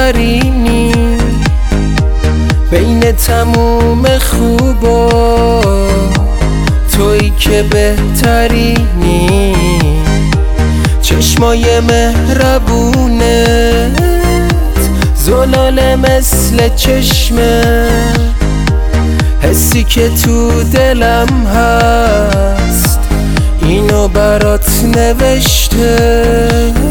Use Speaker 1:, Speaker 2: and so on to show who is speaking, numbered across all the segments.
Speaker 1: بهترینی بین تموم خوبا، تویی که بهترینی. چشمای مهربونت زلاله مثل چشمه، حسی که تو دلم هست اینو برات نوشته.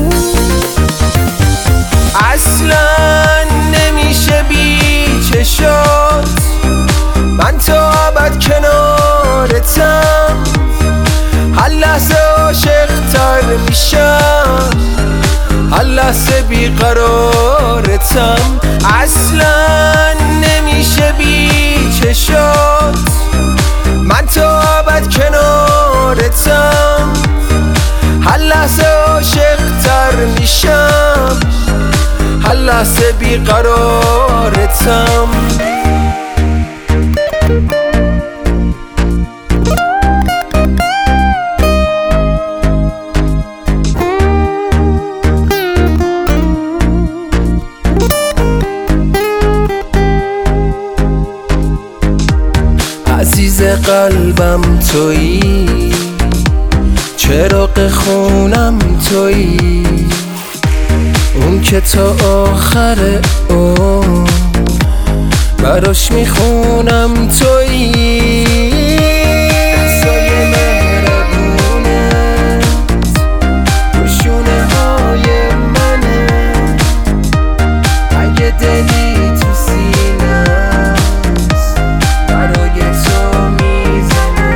Speaker 1: اصلا نمیشه بی چشات، من تا ابد کنارتم، هر لحظه عاشق‌تر میشم، هر لحظه بیقرارتم. اصلا نمیشه بی چشات، من تا ابد کنارتم، هر لحظه عاشق‌تر میشم، هر لحظه بیقرارتم. عزیز قلبم تویی، چراغ خونم تویی، اون که تا آخر عمر براش میخونم تویی. دستای مهربونت روشونه های منه، اگه دلی تو سینه‌ست برای تو میزنه.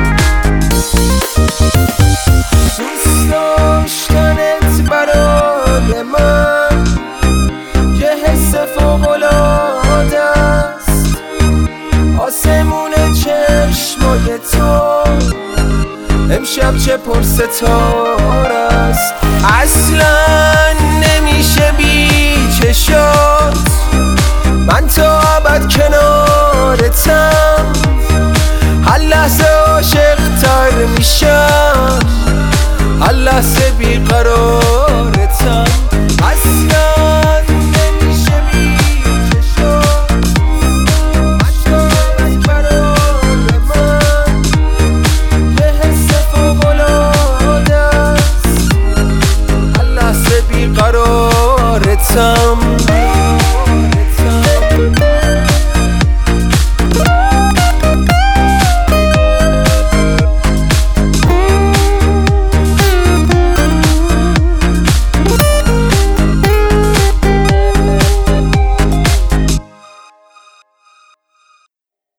Speaker 1: دوست داشتنت برای من یه حس فوق‌العاده است، آسمون چشمای تو امشب چه پرستاره است. اصلا نمیشه بی چشات، من تا ابد کنارتم، هر لحظه عاشق‌تر میشم، هر لحظه بیقرارتم. اصلا نمیشه بی چشات، من تا ابد برای من یه حس فوق‌العاده است، هر لحظه بیقرارتم.